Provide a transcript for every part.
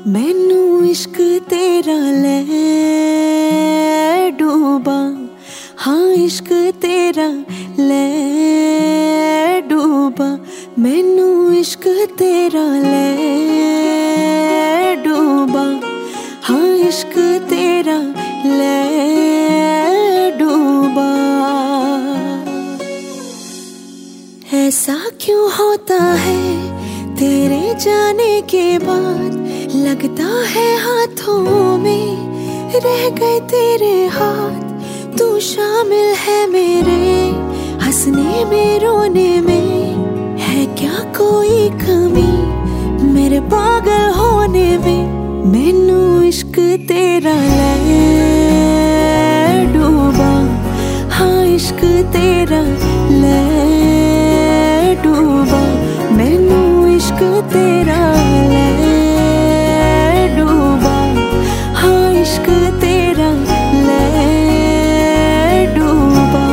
मैनू इश्क तेरा ले डूबा, हाँ इश्क तेरा ले डूबा। मैनू इश्क तेरा ले डूबा, हाँ इश्क तेरा ले डूबा। ऐसा क्यों होता है तेरे जाने के बाद, लगता है हाथों में रह गए तेरे हाथ। तू शामिल है मेरे हंसने में रोने में, है क्या कोई कमी मेरे पागल होने में। मैनू इश्क तेरा ले डूबा, हाँ इश्क तेरा ले डूबा। मैनू इश्क तेरा ले डूबा, हाँ इश्क तेरा ले डूबा।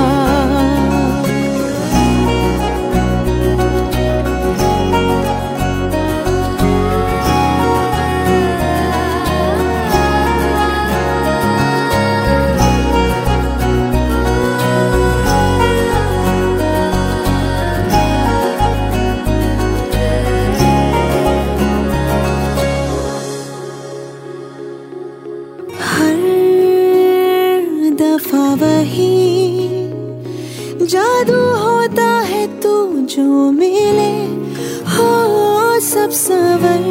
दफा वही जादू होता है, तू जो मिले हो सब सवर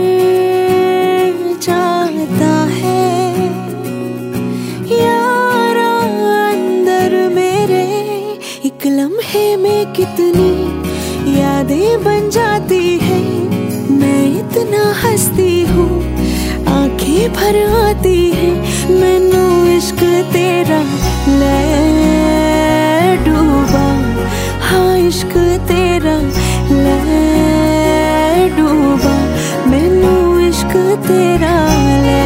जाता है। यारा अंदर मेरे एक लम्हे में कितनी यादें बन जाती है। मैं इतना हंसती हूँ आंखें भर आती है। मैनू इश्क तेरा ले डूबा, हाँ इश्क तेरा ले डूबा। मैनू इश्क तेरा ले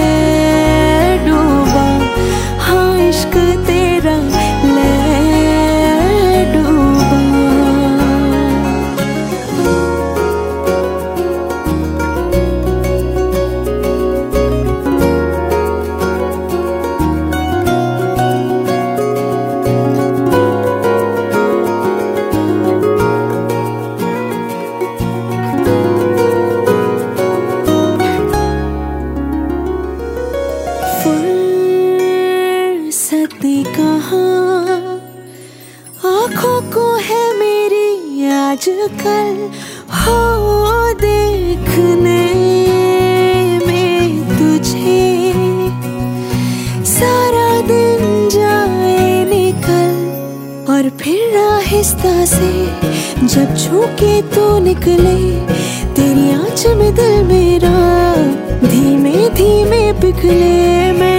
डूबा, हाँ इश्क तेरा ले डूबा। कहाँ आँखों को है मेरी आजकल हो देखने में तुझे। सारा दिन जाए निकल और फिर आहिस्ता से जब छू के तू निकले, तेरी आँच में दिल मेरा धीमे धीमे पिघले।